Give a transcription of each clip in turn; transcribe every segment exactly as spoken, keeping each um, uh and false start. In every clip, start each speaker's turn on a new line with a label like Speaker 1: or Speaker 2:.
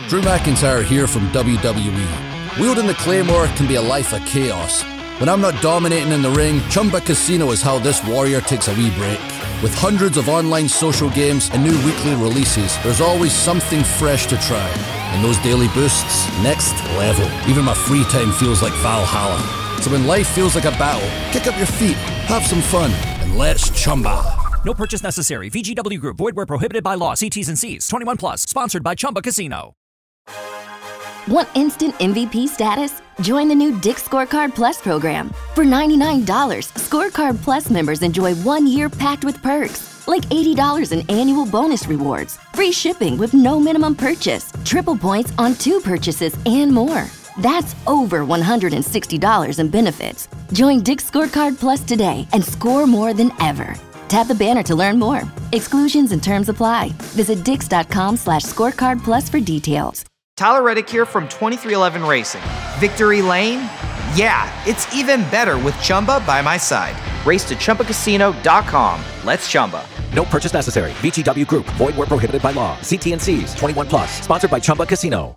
Speaker 1: Drew McIntyre here from W W E. Wielding the Claymore can be a life of chaos. When I'm not dominating in the ring, Chumba Casino is how this warrior takes a wee break. With hundreds of online social games and new weekly releases, there's always something fresh to try. And those daily boosts, next level. Even my free time feels like Valhalla. So when life feels like a battle, kick up your feet, have some fun, and let's Chumba.
Speaker 2: No purchase necessary. V G W Group. Void where prohibited by law. See T's and C's. twenty-one plus. Sponsored by Chumba Casino.
Speaker 3: Want instant M V P status? Join the new Dick's Scorecard Plus program. For ninety-nine dollars, Scorecard Plus members enjoy one year packed with perks, like eighty dollars in annual bonus rewards, free shipping with no minimum purchase, triple points on two purchases, and more. That's over one hundred sixty dollars in benefits. Join Dick's Scorecard Plus today and score more than ever. Tap the banner to learn more. Exclusions and terms apply. Visit dix.com slash scorecard plus for details.
Speaker 4: Tyler Reddick here from twenty-three eleven Racing. Victory Lane? Yeah, it's even better with Chumba by my side. Race to Chumba Casino dot com. Let's Chumba.
Speaker 2: No purchase necessary. V G W Group. Void where prohibited by law. See T's and C's. twenty-one plus. Sponsored by Chumba Casino.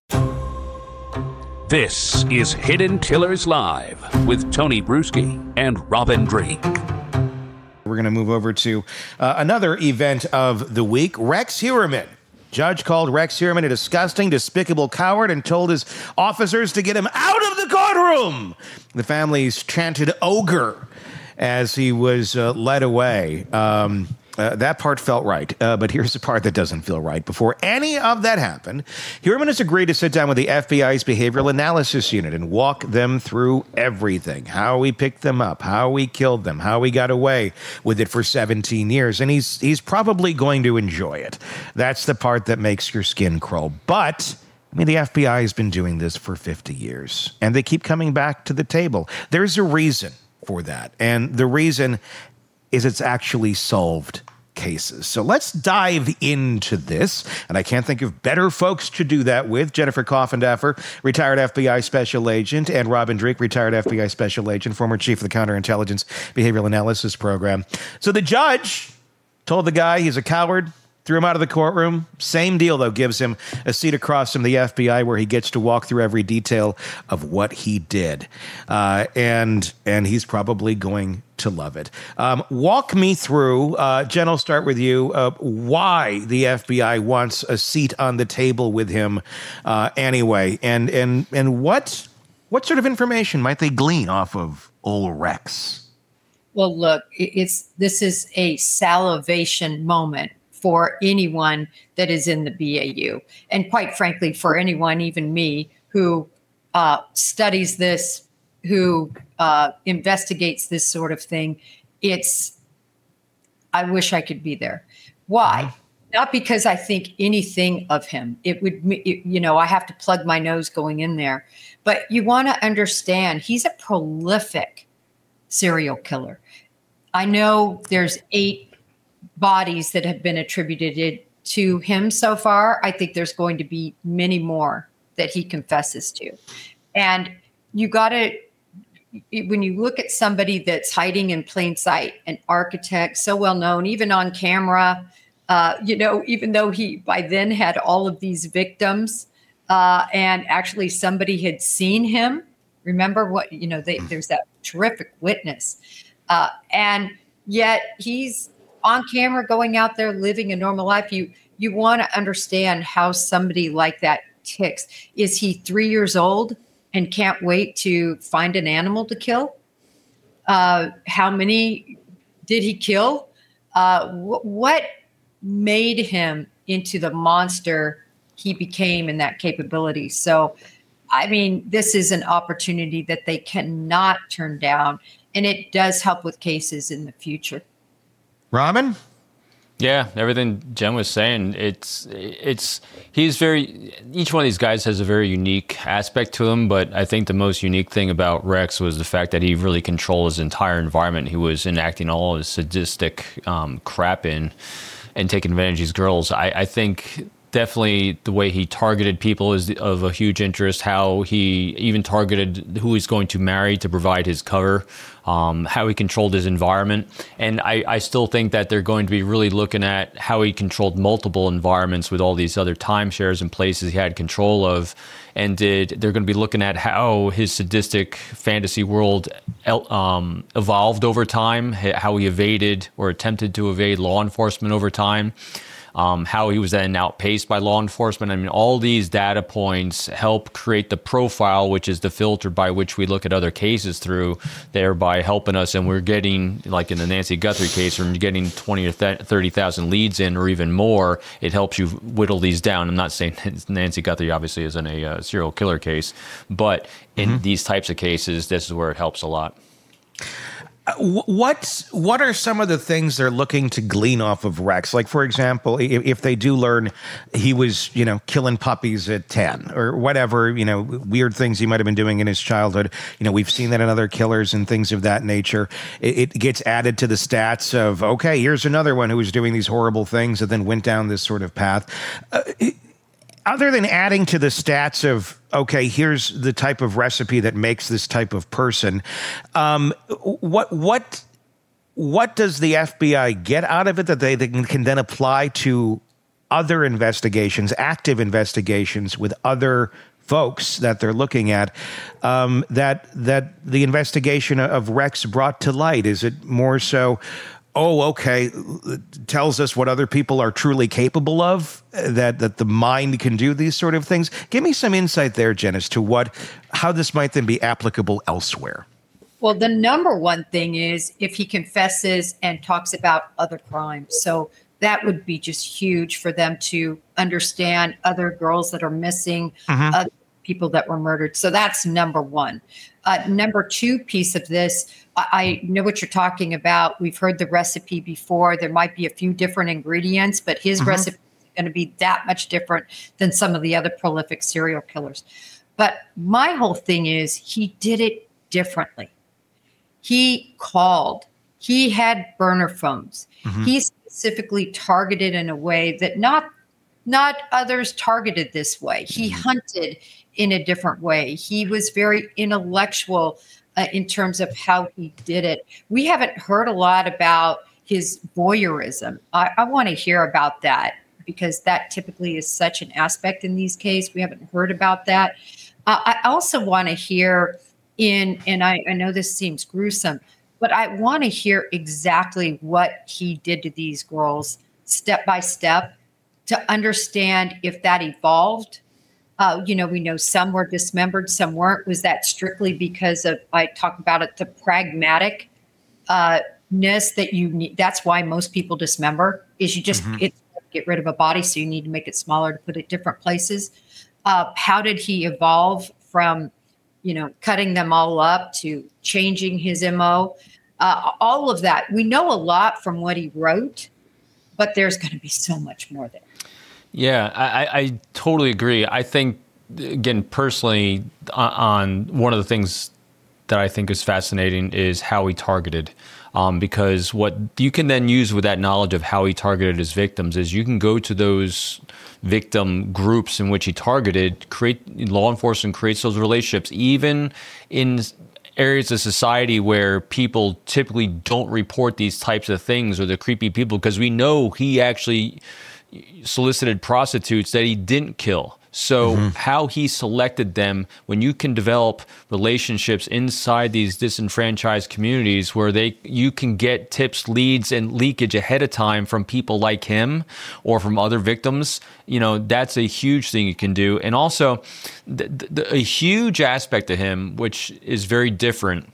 Speaker 5: This is Hidden Killers Live with Tony Bruschi and Robin Drake.
Speaker 6: We're going to move over to uh, another event of the week. Rex Heuermann. Judge called Rex Heuermann a disgusting, despicable coward and told his officers to get him out of the courtroom. The families chanted ogre as he was uh, led away. Um, uh, that part felt right, uh, but here's the part that doesn't feel right. Before any of that happened, Heuermann has agreed to sit down with the F B I's Behavioral Analysis Unit and walk them through everything. How we picked them up, how we killed them, how we got away with it for seventeen years. And he's he's probably going to enjoy it. That's the part that makes your skin crawl. But I mean, the F B I has been doing this for fifty years, and they keep coming back to the table. There's a reason for that, and the reason is it's actually solved cases. So let's dive into this, and I can't think of better folks to do that with. Jennifer Coffendaffer, retired F B I Special Agent, and Robin Drake, retired F B I Special Agent, former Chief of the Counterintelligence Behavioral Analysis Program. So the judge told the guy he's a coward, threw him out of the courtroom. Same deal, though, gives him a seat across from the F B I where he gets to walk through every detail of what he did. Uh, and and he's probably going to love it. Um, walk me through, uh, Jen, I'll start with you, uh, why the F B I wants a seat on the table with him uh, anyway, and and and what what sort of information might they glean off of old Rex?
Speaker 7: Well, look, it's this is a salivation moment for anyone that is in the B A U. And quite frankly, for anyone, even me, who uh, studies this, who uh, investigates this sort of thing, it's, I wish I could be there. Why? Not because I think anything of him. It would, it, you know, I have to plug my nose going in there. But you want to understand, he's a prolific serial killer. I know there's eight bodies that have been attributed to him so far. I think there's going to be many more that he confesses to. And you got to, when you look at somebody that's hiding in plain sight, an architect, so well known, even on camera, uh, you know, even though he by then had all of these victims, uh, and actually somebody had seen him. Remember what, you know, they, there's that terrific witness. Uh, and yet he's on camera going out there living a normal life. You you want to understand how somebody like that ticks. Is he three years old and can't wait to find an animal to kill? Uh, how many did he kill? Uh, wh- what made him into the monster he became in that capability? So, I mean, this is an opportunity that they cannot turn down, and it does help with cases in the future.
Speaker 6: Robin?
Speaker 8: Yeah, everything Jen was saying, it's, it's, he's very, each one of these guys has a very unique aspect to him, but I think the most unique thing about Rex was the fact that he really controlled his entire environment. He was enacting all his sadistic um, crap in and taking advantage of these girls. I, I think definitely the way he targeted people is of a huge interest. How he even targeted who he's going to marry to provide his cover. Um, how he controlled his environment. And I, I still think that they're going to be really looking at how he controlled multiple environments with all these other timeshares and places he had control of. And did they're going to be looking at how his sadistic fantasy world um, evolved over time, how he evaded or attempted to evade law enforcement over time. Um, how he was then outpaced by law enforcement. I mean, all these data points help create the profile, which is the filter by which we look at other cases through, thereby helping us. And we're getting, like in the Nancy Guthrie case, we're getting twenty or thirty thousand leads in or even more. It helps you whittle these down. I'm not saying Nancy Guthrie obviously isn't a uh, serial killer case, but in mm-hmm. these types of cases, this is where it helps a lot.
Speaker 6: What what are some of the things they're looking to glean off of Rex? Like, for example, if, if they do learn he was, you know, killing puppies at ten or whatever, you know, weird things he might have been doing in his childhood. You know, we've seen that in other killers and things of that nature. It, it gets added to the stats of, okay, here's another one who was doing these horrible things and then went down this sort of path. Uh, it, Other than adding to the stats of, okay, here's the type of recipe that makes this type of person, um, what what what does the F B I get out of it that they, they can then apply to other investigations, active investigations with other folks that they're looking at, um, that that the investigation of Rex brought to light? Is it more so, oh, okay, tells us what other people are truly capable of, that that the mind can do these sort of things? Give me some insight there, Jen, as to what, how this might then be applicable elsewhere.
Speaker 7: Well, the number one thing is if he confesses and talks about other crimes. So that would be just huge for them to understand other girls that are missing, uh-huh. other people that were murdered. So that's number one. Uh, number two piece of this, I, I know what you're talking about. We've heard the recipe before. There might be a few different ingredients, but his uh-huh. recipe is going to be that much different than some of the other prolific serial killers. But my whole thing is he did it differently. He called. He had burner phones. Uh-huh. He specifically targeted in a way that not not others targeted this way. He hunted in a different way. He was very intellectual uh, in terms of how he did it. We haven't heard a lot about his voyeurism. I, I want to hear about that because that typically is such an aspect in these cases. We haven't heard about that. Uh, I also want to hear in, and I, I know this seems gruesome, but I want to hear exactly what he did to these girls step by step to understand if that evolved. Uh, you know, we know some were dismembered, some weren't. Was that strictly because of, I talk about it, the pragmatic uh, ness that you need? That's why most people dismember, is you just mm-hmm. it, get rid of a body, so you need to make it smaller to put it different places. Uh, how did he evolve from, you know, cutting them all up to changing his M O? Uh, all of that. We know a lot from what he wrote, but there's going to be so much more there.
Speaker 8: Yeah, I, I totally agree. I think, again, personally, on one of the things that I think is fascinating is how he targeted. Um, because what you can then use with that knowledge of how he targeted his victims is you can go to those victim groups in which he targeted, create law enforcement creates those relationships, even in areas of society where people typically don't report these types of things or the creepy people, because we know he actually solicited prostitutes that he didn't kill. So mm-hmm. how he selected them, when you can develop relationships inside these disenfranchised communities where they you can get tips, leads, and leakage ahead of time from people like him or from other victims, you know, that's a huge thing you can do. And also the, the, a huge aspect of him, which is very different,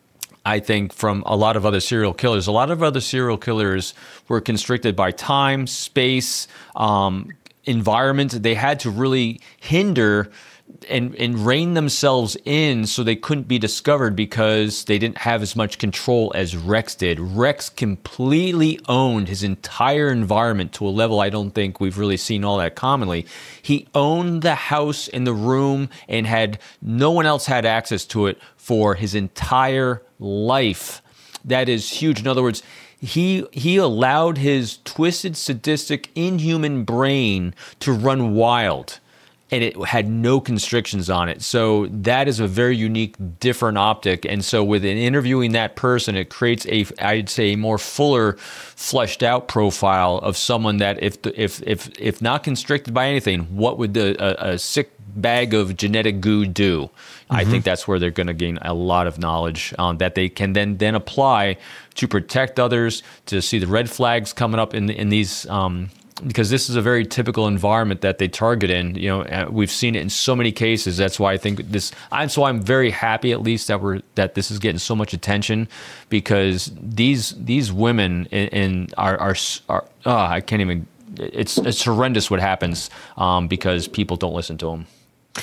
Speaker 8: I think, from a lot of other serial killers. A lot of other serial killers were constricted by time, space, um, environment. They had to really hinder and, and rein themselves in so they couldn't be discovered because they didn't have as much control as Rex did. Rex completely owned his entire environment to a level I don't think we've really seen all that commonly. He owned the house and the room and had no one else had access to it for his entire life. That is huge. In other words, he he allowed his twisted, sadistic, inhuman brain to run wild, and it had no constrictions on it. So that is a very unique, different optic. And so within interviewing that person, it creates a, I'd say, a more fuller, fleshed out profile of someone that if the, if if if not constricted by anything, what would the, a, a sick bag of genetic goo do? Mm-hmm. I think that's where they're going to gain a lot of knowledge um, that they can then then apply to protect others, to see the red flags coming up in in these. Um, because this is a very typical environment that they target in. You know, we've seen it in so many cases. That's why I think this. I'm so I'm very happy, at least, that we're that this is getting so much attention, because these these women in, in are are, are oh, I can't even. It's it's horrendous what happens um, because people don't listen to them.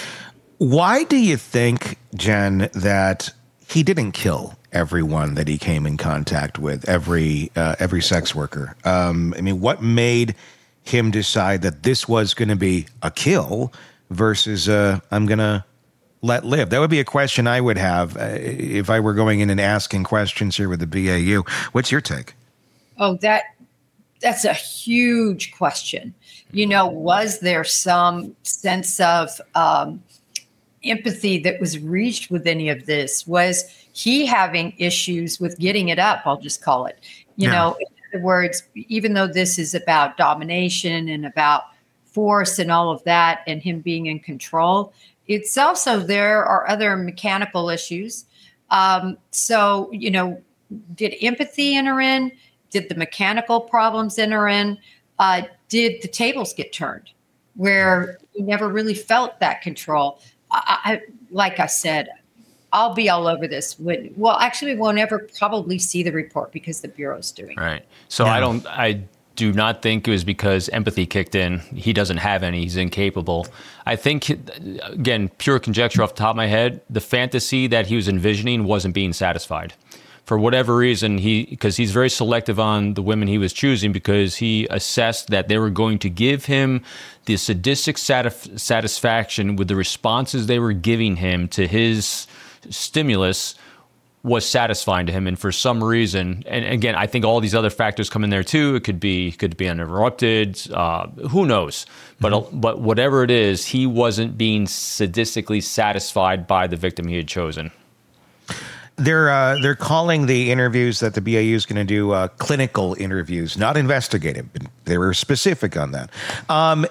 Speaker 6: Why do you think, Jen, that he didn't kill everyone that he came in contact with, every uh, every sex worker? Um, I mean, what made him decide that this was going to be a kill versus uh, I'm going to let live? That would be a question I would have uh, if I were going in and asking questions here with the B A U. What's your take?
Speaker 7: Oh, that that's a huge question. You know, was there some sense of um, empathy that was reached with any of this? Was he having issues with getting it up? I'll just call it. You
Speaker 6: Yeah.
Speaker 7: know, in other words, even though this is about domination and about force and all of that and him being in control, it's also there are other mechanical issues. Um, so, you know, did empathy enter in? Did the mechanical problems enter in? Uh, did the tables get turned where he never really felt that control? I, I, like I said, I'll be all over this. When, well, actually, we won't ever probably see the report because the Bureau's doing it.
Speaker 8: Right. So
Speaker 6: Yeah.
Speaker 8: I don't, I do not think it was because empathy kicked in. He doesn't have any. He's incapable. I think, again, pure conjecture off the top of my head, the fantasy that he was envisioning wasn't being satisfied. For whatever reason, he because he's very selective on the women he was choosing, because he assessed that they were going to give him the sadistic satisf- satisfaction with the responses they were giving him to his stimulus was satisfying to him. And for some reason, and again, I think all these other factors come in there too. It could be could be uninterrupted. Uh, who knows? But mm-hmm. but whatever it is, he wasn't being sadistically satisfied by the victim he had chosen.
Speaker 6: They're uh, they're calling the interviews that the B A U is going to do uh, clinical interviews, not investigative. They were specific on that. Um,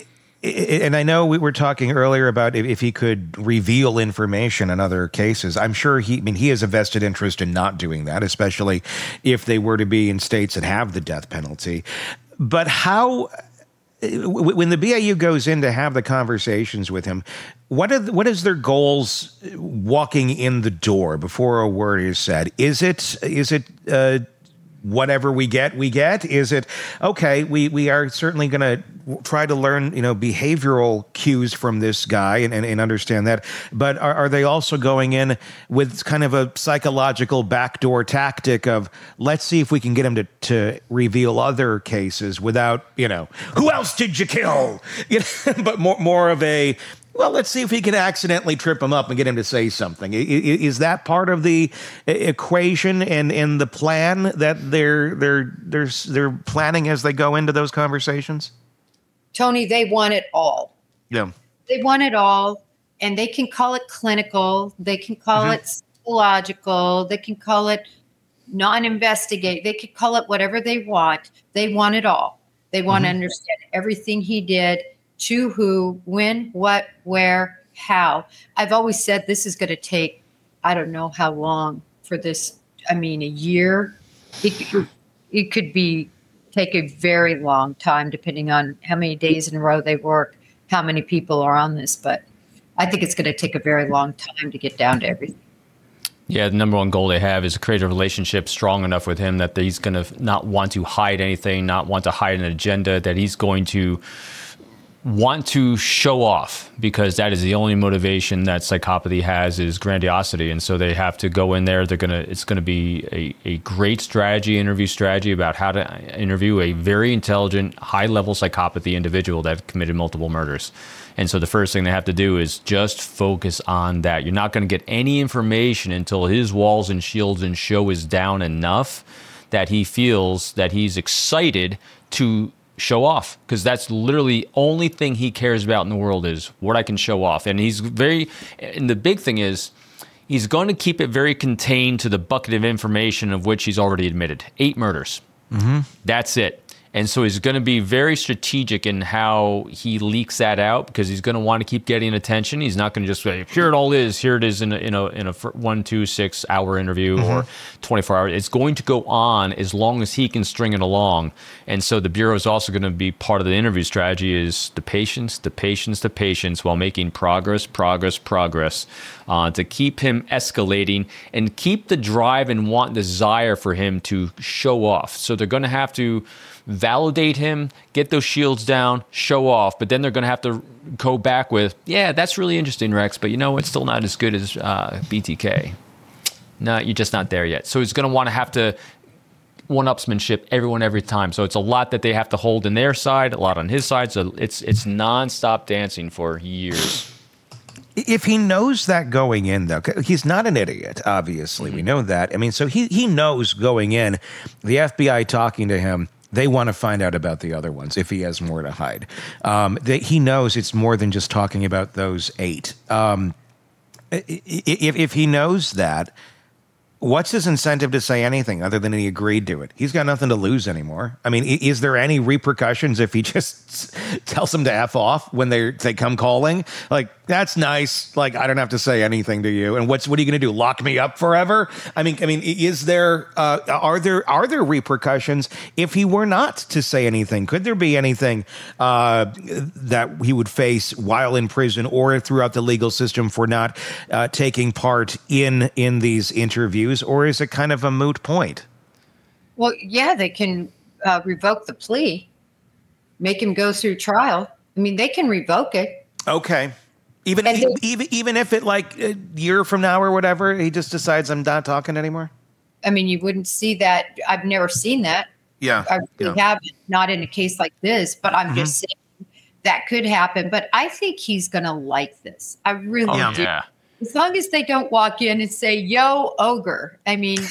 Speaker 6: and I know we were talking earlier about if, if he could reveal information in other cases. I'm sure he, I mean, he has a vested interest in not doing that, especially if they were to be in states that have the death penalty. But how, when the B A U goes in to have the conversations with him, what are the, what is their goals walking in the door before a word is said? Is it is it uh, whatever we get, we get? Is it, okay, we, we are certainly going to try to learn, you know, behavioral cues from this guy and, and, and understand that. But are, are they also going in with kind of a psychological backdoor tactic of, let's see if we can get him to, to reveal other cases without, you know, who else did you kill? You know, but more, more of a, well, let's see if we can accidentally trip him up and get him to say something. Is that part of the equation and, and the plan that they're they're they're they're planning as they go into those conversations?
Speaker 7: Tony, they want it all.
Speaker 6: Yeah,
Speaker 7: they want it all, and they can call it clinical. They can call mm-hmm. it psychological. They can call it non-investigate. They can call it whatever they want. They want it all. They want mm-hmm. to understand everything he did. To who, when, what, where, how. I've always said this is going to take, I don't know how long for this. I mean, a year. It could, it could be take a very long time, depending on how many days in a row they work, how many people are on this. But I think it's going to take a very long time to get down to everything.
Speaker 8: Yeah, the number one goal they have is to create a relationship strong enough with him that he's going to not want to hide anything, not want to hide an agenda, that he's going to want to show off, because that is the only motivation that psychopathy has, is grandiosity. And so they have to go in there. They're going to, it's going to be a, a great strategy, interview strategy about how to interview a very intelligent, high level psychopathy individual that committed multiple murders. And so the first thing they have to do is just focus on that. You're not going to get any information until his walls and shields and show is down enough that he feels that he's excited to show off, because that's literally the only thing he cares about in the world is what I can show off. And he's very, and the big thing is he's going to keep it very contained to the bucket of information of which he's already admitted. Eight murders. Mm-hmm. That's it. And so he's going to be very strategic in how he leaks that out, because he's going to want to keep getting attention. He's not going to just say, here it all is, here it is in a, in a, in a one, two, six hour interview mm-hmm. or twenty-four hours. It's going to go on as long as he can string it along. And so the Bureau is also going to be part of the interview strategy is the patience, the patience, the patience, while making progress, progress, progress uh, to keep him escalating and keep the drive and want, desire for him to show off. So they're going to have to validate him, get those shields down, show off, but then they're going to have to go back with, yeah, that's really interesting, Rex, but you know, it's still not as good as uh, B T K. No, you're just not there yet. So he's going to want to have to one-upsmanship everyone every time. So it's a lot that they have to hold in their side, a lot on his side. So it's it's nonstop dancing for years.
Speaker 6: If he knows that going in, though, he's not an idiot, obviously. Mm-hmm. We know that. I mean, so he, he knows going in, the F B I talking to him, they want to find out about the other ones if he has more to hide. Um, they, he knows it's more than just talking about those eight. Um, if, if he knows that, what's his incentive to say anything other than he agreed to it? He's got nothing to lose anymore. I mean, is there any repercussions if he just tells them to F off when they they come calling? Like, that's nice. Like, I don't have to say anything to you. And what's what are you going to do? Lock me up forever? I mean, I mean, is there uh, are there are there repercussions if he were not to say anything? Could there be anything uh, that he would face while in prison or throughout the legal system for not uh, taking part in in these interviews? Or is it kind of a moot point?
Speaker 7: Well, yeah, they can uh, revoke the plea, make him go through trial. I mean, they can revoke it.
Speaker 6: Okay. Even
Speaker 7: And they-
Speaker 6: even even if it like a year from now or whatever, he just decides I'm not talking anymore.
Speaker 7: I mean, you wouldn't see that. I've never seen that.
Speaker 6: Yeah.
Speaker 7: I really
Speaker 6: yeah.
Speaker 7: haven't, not in a case like this, but I'm mm-hmm. just saying that could happen. But I think he's going to like this. I really
Speaker 8: oh,
Speaker 7: do.
Speaker 8: Yeah.
Speaker 7: As long as they don't walk in and say, yo, ogre. I mean,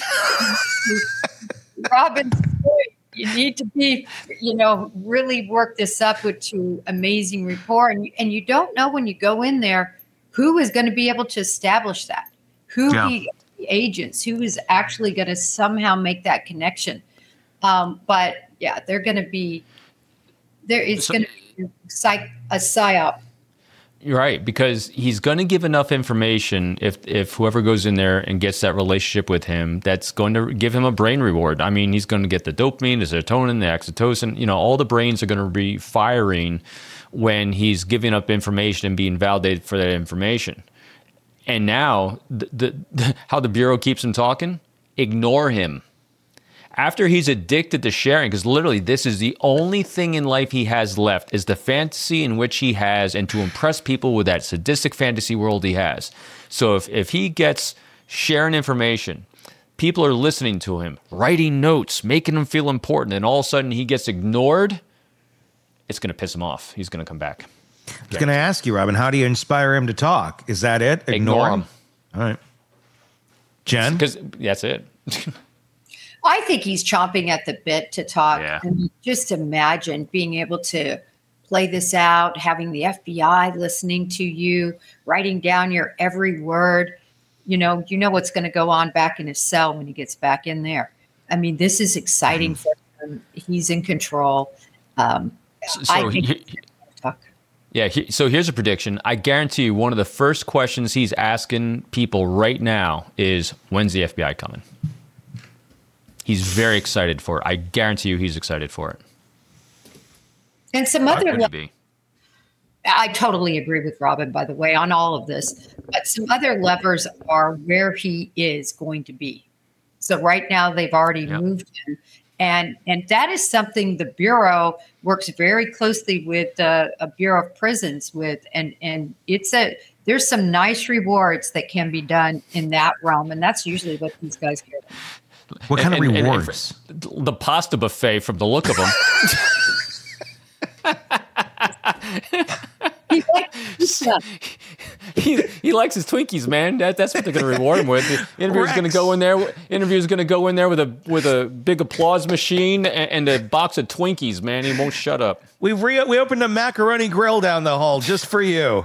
Speaker 7: Robin, you need to be, you know, really work this up with to amazing rapport. And, and you don't know when you go in there who is going to be able to establish that, who
Speaker 6: yeah.
Speaker 7: the, the agents, who is actually going to somehow make that connection. Um, but yeah, they're going to be, there is
Speaker 8: So-
Speaker 7: going to be a, psych, a psyop.
Speaker 8: You're right, because he's going to give enough information if if whoever goes in there and gets that relationship with him, that's going to give him a brain reward. I mean, he's going to get the dopamine, the serotonin, the oxytocin. You know, all the brains are going to be firing when he's giving up information and being validated for that information. And now, the, the, the, how the Bureau keeps him talking, ignore him. After he's addicted to sharing, because literally this is the only thing in life he has left, is the fantasy in which he has and to impress people with that sadistic fantasy world he has. So if, if he gets sharing information, people are listening to him, writing notes, making him feel important, and all of a sudden he gets ignored, it's going to piss him off. He's going to come back.
Speaker 6: I was going to ask you, Robin, how do you inspire him to talk? Is that it? Ignore,
Speaker 8: Ignore
Speaker 6: him.
Speaker 8: him.
Speaker 6: All right. Jen?
Speaker 8: Because that's it.
Speaker 7: I think he's chomping at the bit to talk.
Speaker 8: Yeah.
Speaker 7: I mean, just imagine being able to play this out, having the F B I listening to you, writing down your every word. You know, you know what's going to go on back in his cell when he gets back in there. I mean, this is exciting mm. for him. He's in control. Um,
Speaker 8: So, so
Speaker 7: I think
Speaker 8: he,
Speaker 7: he's gonna talk.
Speaker 8: Yeah, he, so here's a prediction. I guarantee you one of the first questions he's asking people right now is, when's the F B I coming? He's very excited for it. I guarantee you he's excited for it.
Speaker 7: And some
Speaker 8: Why
Speaker 7: other,
Speaker 8: would he be?
Speaker 7: I totally agree with Robin, by the way, on all of this. But some other levers are where he is going to be. So right now they've already
Speaker 8: Yep.
Speaker 7: moved him. And and that is something the Bureau works very closely with uh, a Bureau of Prisons with. And, and it's a there's some nice rewards that can be done in that realm. And that's usually what these guys get.
Speaker 6: What kind
Speaker 8: And-
Speaker 6: of
Speaker 8: and- and
Speaker 6: rewards?
Speaker 8: the pasta buffet, from the look of him.
Speaker 7: He likes pizza.
Speaker 8: he, he likes his Twinkies, man. That, that's what they're going to reward him with. The interviewer's going to go in there. Interviewer's going to go in there with a with a big applause machine and, and a box of Twinkies, man. He won't shut up.
Speaker 6: We've re- we opened a macaroni grill down the hall just for you.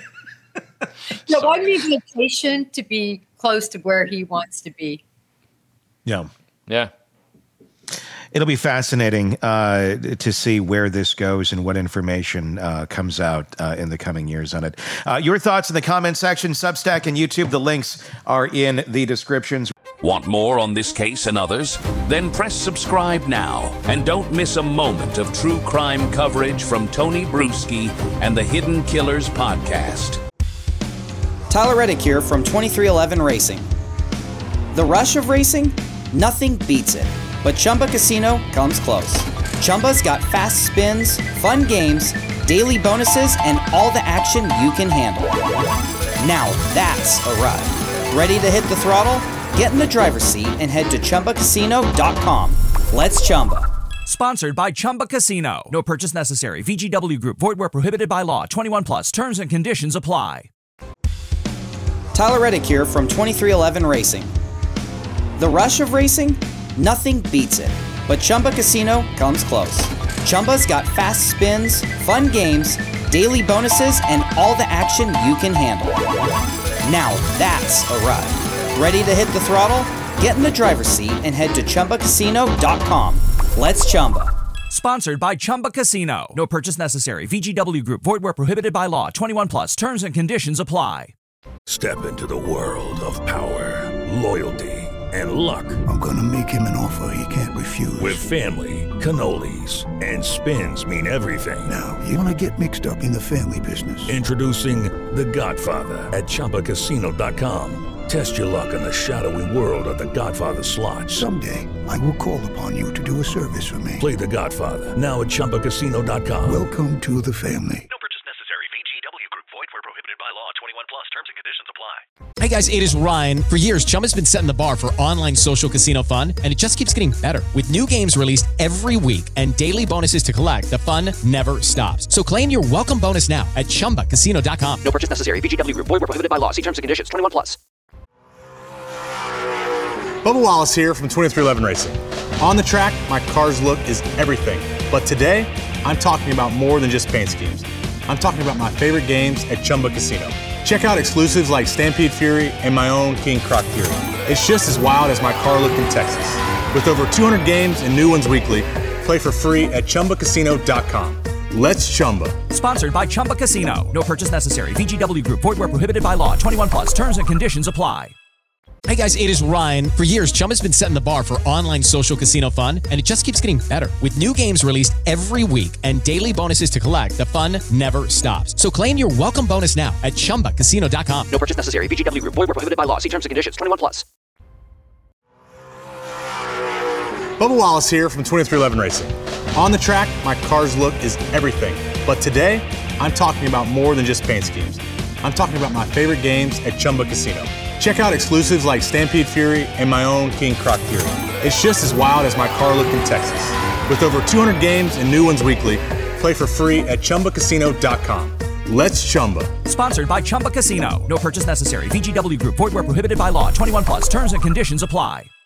Speaker 7: Yeah, one invitation to be close to where he wants to be.
Speaker 6: Yeah.
Speaker 8: Yeah.
Speaker 6: It'll be fascinating uh, to see where this goes and what information uh, comes out uh, in the coming years on it. Uh, your thoughts in the comment section, Substack and YouTube. The links are in the descriptions.
Speaker 5: Want more on this case and others? Then press subscribe now and don't miss a moment of true crime coverage from Tony Bruschi and the Hidden Killers podcast.
Speaker 9: Tyler Reddick here from twenty-three eleven Racing. The rush of racing? Nothing beats it. But Chumba Casino comes close. Chumba's got fast spins, fun games, daily bonuses, and all the action you can handle. Now that's a ride. Ready to hit the throttle? Get in the driver's seat and head to Chumba Casino dot com. Let's Chumba.
Speaker 10: Sponsored by Chumba Casino. No purchase necessary. V G W Group. Void where prohibited by law. twenty-one plus. Terms and conditions apply.
Speaker 9: Tyler Reddick here from twenty-three eleven Racing. The rush of racing? Nothing beats it. But Chumba Casino comes close. Chumba's got fast spins, fun games, daily bonuses, and all the action you can handle. Now that's a ride. Ready to hit the throttle? Get in the driver's seat and head to Chumba Casino dot com. Let's Chumba.
Speaker 10: Sponsored by Chumba Casino. No purchase necessary. V G W Group. Void where prohibited by law. twenty-one plus. Terms and conditions apply.
Speaker 11: Step into the world of power, loyalty, and luck.
Speaker 12: I'm gonna make him an offer he can't refuse.
Speaker 11: With family, cannolis, and spins mean everything.
Speaker 12: Now, you wanna get mixed up in the family business.
Speaker 11: Introducing The Godfather at Chumba Casino dot com. Test your luck in the shadowy world of The Godfather slot.
Speaker 12: Someday, I will call upon you to do a service for me.
Speaker 11: Play The Godfather, now at Chumba Casino dot com.
Speaker 12: Welcome to the family.
Speaker 13: No purchase necessary. V G W Group. Void where prohibited by law. twenty-one plus. Terms and conditions apply.
Speaker 14: Hey guys, it is Ryan. For years, Chumba's been setting the bar for online social casino fun, and it just keeps getting better. With new games released every week and daily bonuses to collect, the fun never stops. So claim your welcome bonus now at Chumba Casino dot com.
Speaker 2: No purchase necessary. V G W Group. Void where prohibited by law. See terms and conditions. twenty-one plus.
Speaker 15: Bubba Wallace here from twenty-three eleven Racing. On the track, my car's look is everything. But today, I'm talking about more than just paint schemes. I'm talking about my favorite games at Chumba Casino. Check out exclusives like Stampede Fury and my own King Croc Fury. It's just as wild as my car look in Texas. With over two hundred games and new ones weekly, play for free at Chumba Casino dot com. Let's Chumba.
Speaker 10: Sponsored by Chumba Casino. No purchase necessary. V G W Group. Void where prohibited by law. twenty-one plus. Terms and conditions apply.
Speaker 14: Hey guys, it is Ryan. For years, Chumba's been setting the bar for online social casino fun, and it just keeps getting better. With new games released every week and daily bonuses to collect, the fun never stops. So claim your welcome bonus now at Chumba Casino dot com.
Speaker 2: No purchase necessary. V G W Group. Void where prohibited by law. See terms and conditions. twenty-one plus.
Speaker 15: Bubba Wallace here from twenty-three eleven Racing. On the track, my car's look is everything. But today, I'm talking about more than just paint schemes. I'm talking about my favorite games at Chumba Casino. Check out exclusives like Stampede Fury and my own King Croc Fury. It's just as wild as my car look in Texas. With over two hundred games and new ones weekly, play for free at Chumba Casino dot com. Let's Chumba.
Speaker 10: Sponsored by Chumba Casino. No purchase necessary. V G W Group. Void where prohibited by law. twenty-one plus. Terms and conditions apply.